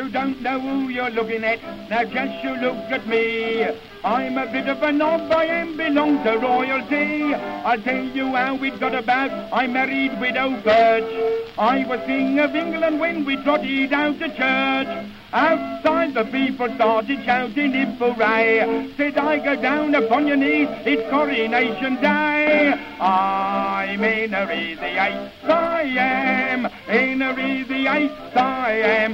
you don't know who you're looking at, now just you look at me. I'm a bit of a knob, I am, belong to royalty. I'll tell you how it got about, I married Widow Birch. I was King of England when we trotted out to church. Outside the people started shouting in hooray. Said I go down upon your knees, it's coronation day. I'm Henry the Eighth, I am. Henry the Eighth, I am.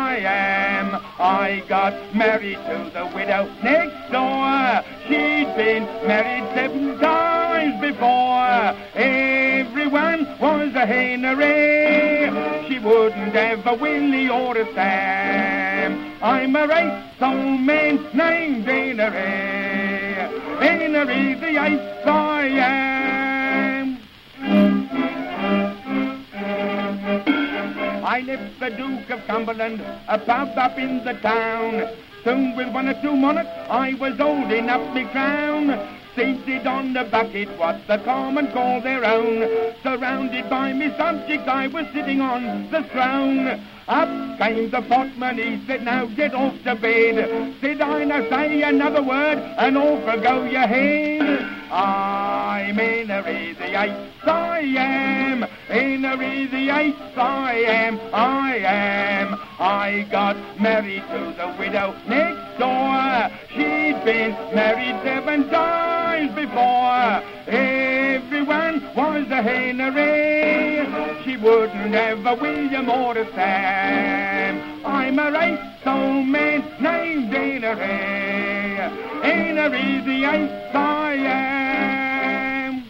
I got married to the widow next door. She'd been married 7 times before. Everyone was a Henry. She wouldn't have a Willie or a Sam. I'm a race-old man named Henry. Henry the Eighth, I am. I left the Duke of Cumberland, a pub up in the town. Soon with 1 or 2 monarchs, I was holding up my crown. Seated on the bucket, what the common call their own. Surrounded by me subjects, I was sitting on the throne. Up came the potman, he said, now get off to bed. Said I, now say another word, and off will go your head. I'm Henry the Eighth, I am. Henry the Eighth, I am. I got married to the widow next door. She'd been married 7 times before. Everyone was a Henry. She wouldn't have a William or a Sam. I'm a race-old man named Henry. Henry the Eighth, I am.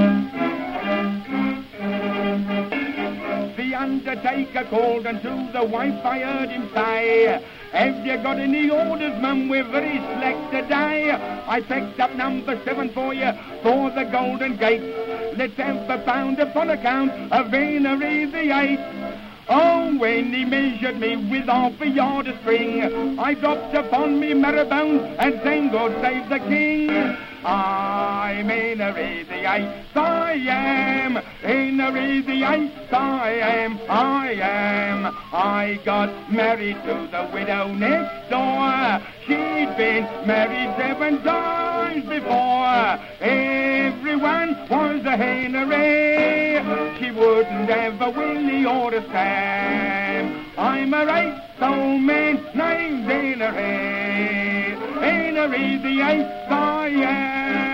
The undertaker called unto the wife, I heard him say, have you got any orders, mum? We're very slack today. I packed up number 7 for you, for the Golden Gate. Let's have a pound upon account of Henry the Eighth. Oh, when he measured me with half a yard of string, I dropped upon me marrow-bones and sang God Save the King. I'm Henry the Eighth, I am. Henry the Eighth, I am. I got married to the widow next door. She'd been married 7 times before. Everyone was a Henry. She wouldn't have a Willie or a Sam. I'm a race-old man named Henry. Henry the Eighth, I am.